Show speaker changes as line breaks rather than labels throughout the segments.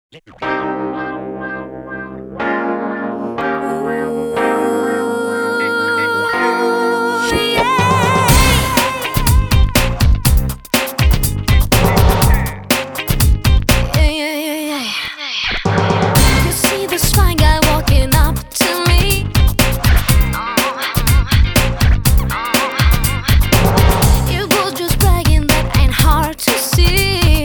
You see this fine guy walking up to me. You both just bragging, that ain't hard to see.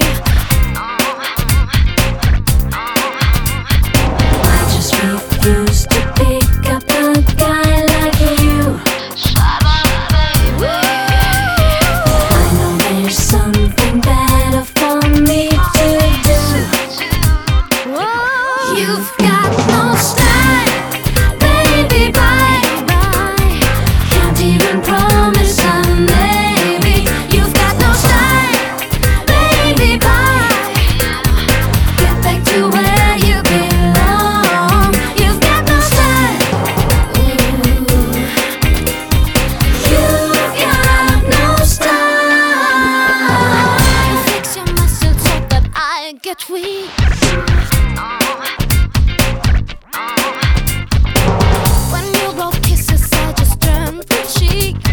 I just refuse to pick up a guy like you.
Shut up, baby.
I know there's something better for me to do.
Whoa.
You've got no style, baby, bye. Can't even promise a maybe. You've got no style, baby, bye. Get back to where you belong. You've got no style. You've got no style.
You fix your muscles so that I get weak. When you blow kisses, I just turn the cheek.